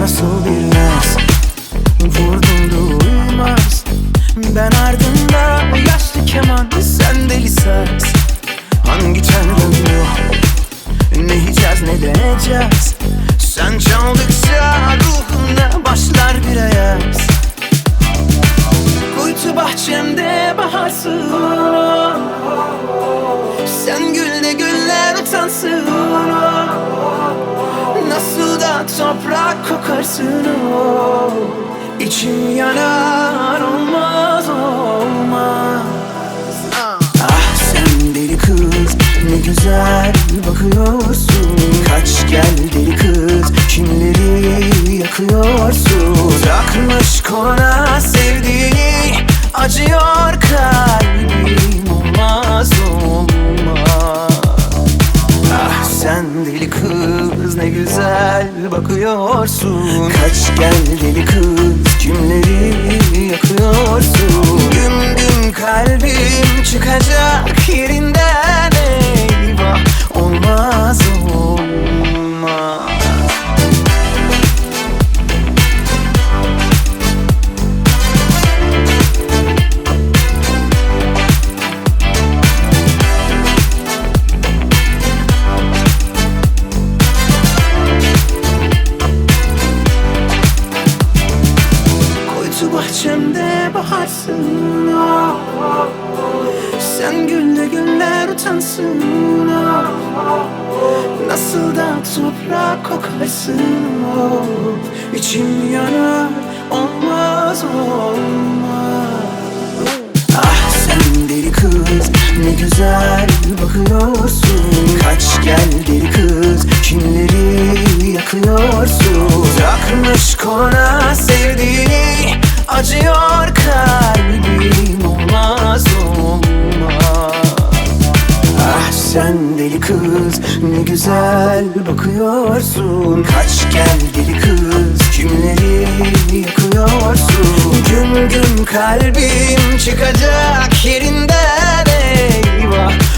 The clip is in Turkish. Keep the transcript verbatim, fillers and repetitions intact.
nasıl bir naz, vurdum da uymaz. Ben ardında yaşlı keman, sen deli saz. Hangi telden bu, ne yiyeceğiz ne deneyeceğiz? Sen çaldıkça ruhumda başlar bir ayaz. Kuytu bahçemde baharsın, sen gülde güller utansın. Nasıl da toprak kokarsın, oh. İçim yanar, olmaz olmaz. Ah sen deli kız, ne güzel bakıyorsun. Kaç gel deli kız, kimleri yakıyorsun. Takmış koluna sevdiğini, acıyor kalbim, olmaz olmaz. Ah sen deli kız, ne güzel bakıyorsun. Kaç gel deli kız, kimleri yakıyorsun. Güm güm kalbim çıkacak yerinden, eyvah, olmaz olmaz. Bahçemde baharsın, oh, oh. Sen gülde güller utansın, oh, oh. Nasıl da toprak kokarsın, oh. İçim yanar, olmaz olmaz. Ah sen deli kız, ne güzel bakıyorsun. Kaç gel deli kız, kimleri yakıyorsun. Takmış koluna sevdiğini, acıyor kalbim, olmaz olmaz. Ah sen deli kız, ne güzel bakıyorsun. Kaç gel deli kız, kimleri yakıyorsun. Güm güm kalbim çıkacak yerinden, eyvah,